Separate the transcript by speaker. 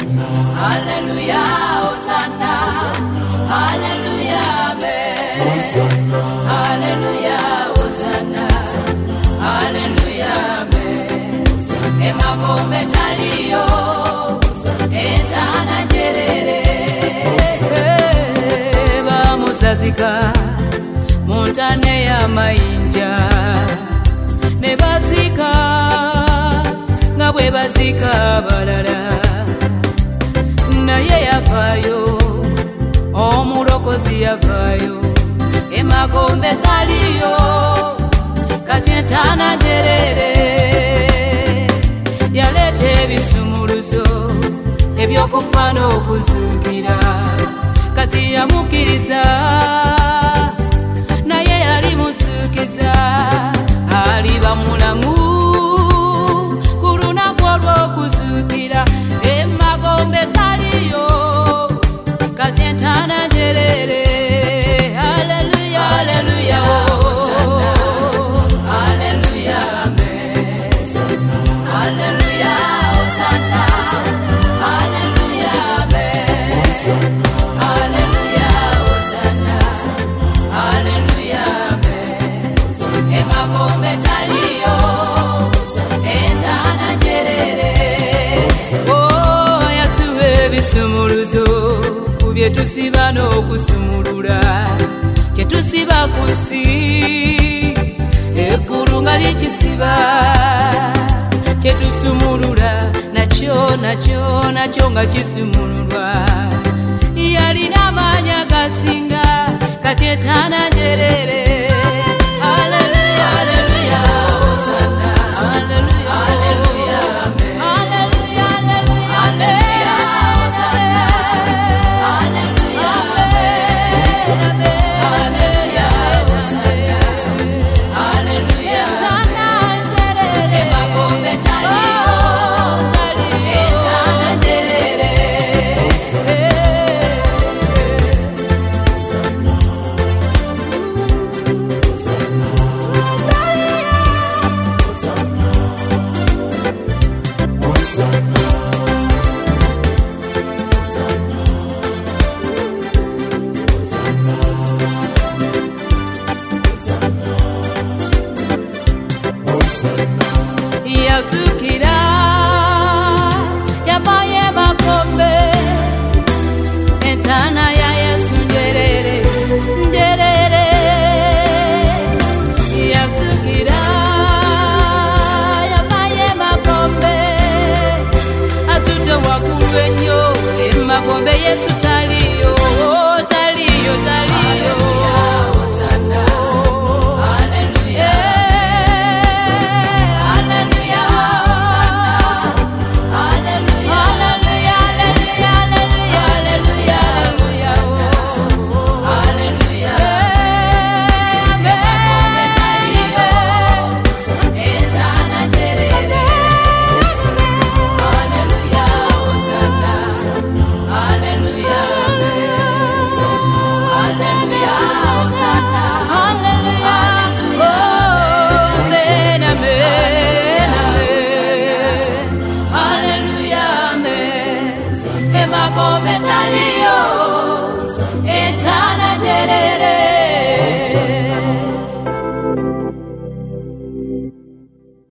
Speaker 1: Hallelujah, Hosanna. Hallelujah, amen. Hallelujah, Hosanna. Hallelujah, amen. Emagombe talio, etana jerere. Bamusazika, montane ya mainja. Nebazika, ngabwe bazika balala. Naye yafayo, omulokozi yafayo. Emagombe talio, kati etana jerere. Yalete ebisumuluzo ebyokufa n'okuzuukira, kati yamukiriza naye yali musuukiza. Aliba mulamu ku lunaku olw'okuzuukira. Emagombe taliyo kati etana jerere. Haleluya, haleluya, haleluya, amen. Haleluya, Hosanna. Haleluya, amen. Haleluya, Hosanna. Haleluya, amen. Emagombe talio, etana jerere. Oh, yatuwe bisumuluzo kubye tusiba n'okusumulula. Kyetusiba ku nsi eggulu nga likisiba. Kyetusumulula nakyo nga kisumululwa. Yalina amaanyi agasinga kati etana jerere. Haleluya, haleluya, Hosanna. Haleluya, haleluya, amen. Haleluya, haleluya, haleluya, Hosanna. Haleluya, amen. Haleluya, Hosanna. Haleluya, etana jerere. Emagombe talio, etana jerere. Yazukira yabaye Magombe, etana ya Yesu njerere, njerere. Yazukira yabaye Magombe, atude waggulu ennyo. Emagombe Yesu taliyo, taliyo, taliyo. Hosanna. Haleluya. Haleluya, Hosanna. Haleluya, haleluya, haleluya, haleluya, haleluya, haleluya. Emagombe talio, etana jerere. Haleluya, Hosanna. Haleluya, amen. Haleluya, Hosanna. Haleluya, amen, amen, amen. Haleluya, amen. Emagombe talio, etana